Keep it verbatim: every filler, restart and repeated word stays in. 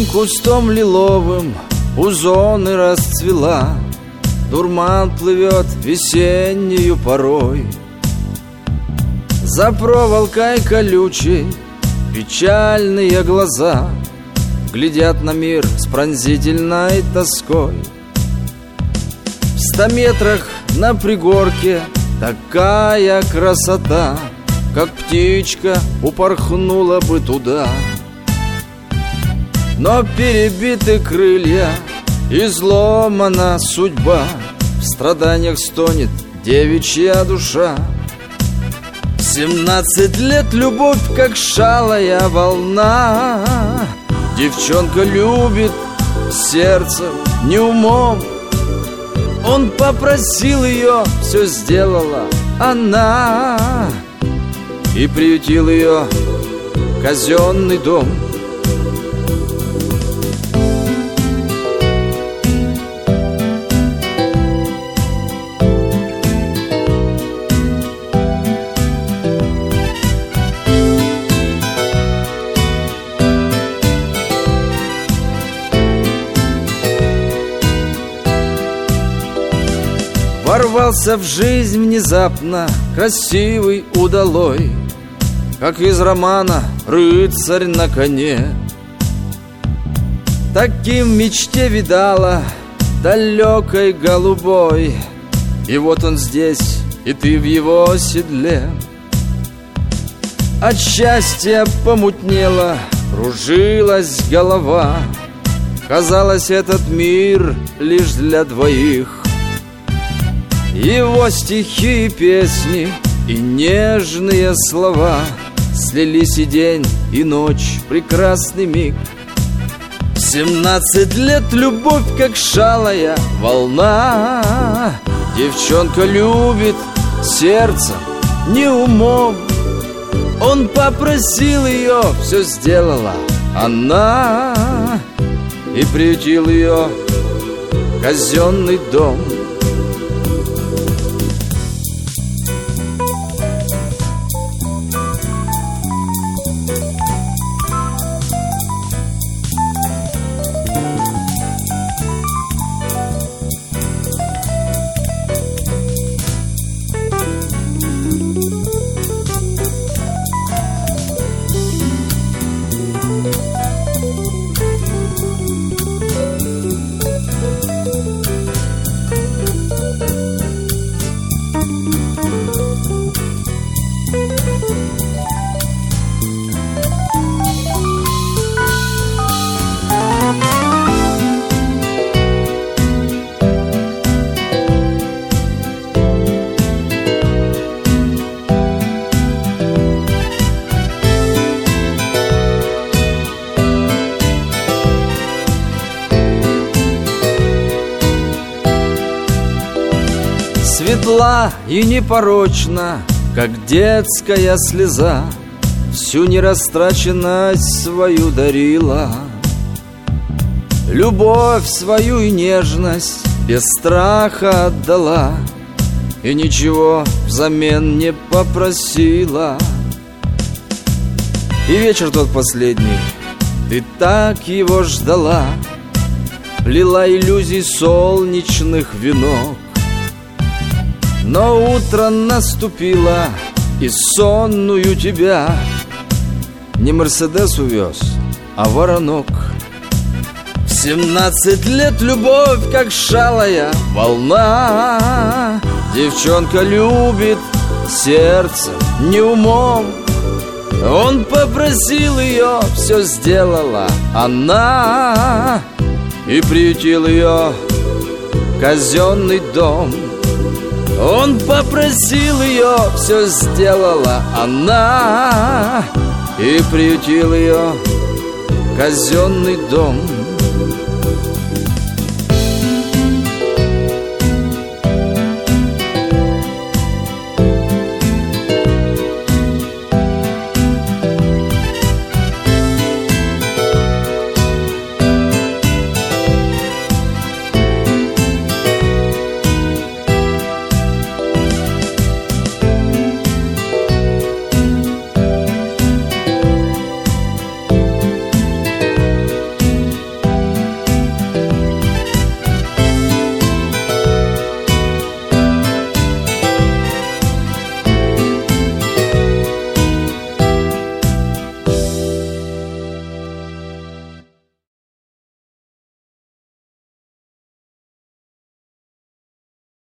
Молодым кустом лиловым у зоны расцвела, дурман плывет весеннею порой. За проволокой колючей печальные глаза глядят на мир с пронзительной тоской. В ста метрах на пригорке такая красота, как птичка упорхнула бы туда. Но перебиты крылья, изломана судьба, в страданиях стонет девичья душа. В семнадцать лет любовь, как шалая волна, девчонка любит сердцем, не умом. Он попросил ее, все сделала она, и приютил ее казенный дом. Ворвался в жизнь внезапно красивый удалой, как из романа рыцарь на коне. Таким в мечте видала далекой голубой, и вот он здесь, и ты в его седле. От счастья помутнела, кружилась голова, казалось, этот мир лишь для двоих. Его стихи и песни, и нежные слова слились, и день, и ночь, прекрасный миг. В семнадцать лет любовь, как шалая волна, девчонка любит сердцем, не умом. Он попросил ее, все сделала она, и приютил ее казенный дом. Светла и непорочна, как детская слеза, всю нерастраченность свою дарила. Любовь свою и нежность без страха отдала, и ничего взамен не попросила. И вечер тот последний, ты так его ждала, плела иллюзий солнечных венок. Но утро наступило, и сонную тебя не Мерседес увез, а воронок. В семнадцать лет любовь, как шалая волна, девчонка любит сердцем, не умом. Он попросил ее, все сделала она, и приютил ее казенный дом. Он попросил ее, все сделала она, и приютил ее казенный дом.